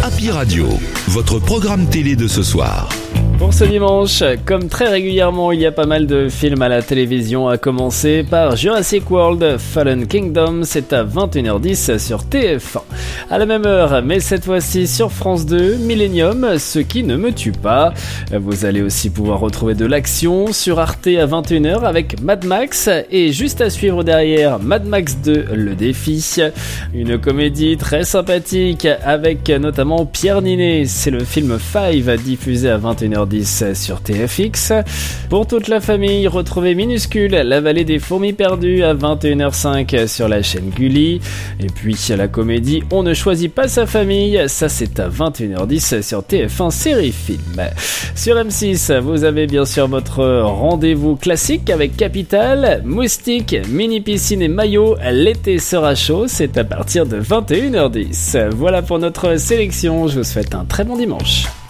Happy Radio, votre programme télé de ce soir. Pour ce dimanche, comme très régulièrement, il y a pas mal de films à la télévision, à commencer par Jurassic World Fallen Kingdom, c'est à 21h10 sur TF1. À la même heure, mais cette fois-ci sur France 2, Millennium, ce qui ne me tue pas. Vous allez aussi pouvoir retrouver de l'action sur Arte à 21h avec Mad Max, et juste à suivre derrière, Mad Max 2, Le Défi. Une comédie très sympathique avec notamment Pierre Ninet, c'est le film Five diffusé à 21h10 sur TFX. Pour toute la famille, retrouvez Minuscule, la vallée des fourmis perdues à 21h05 sur la chaîne Gulli. Et puis la comédie On ne choisit pas sa famille, ça c'est à 21h10 sur TF1 Série Film. Sur M6, vous avez bien sûr votre rendez-vous classique avec Capital, Moustique, Mini Piscine et Maillot, l'été sera chaud, c'est à partir de 21h10. Voilà pour notre sélection, je vous souhaite un très bon dimanche.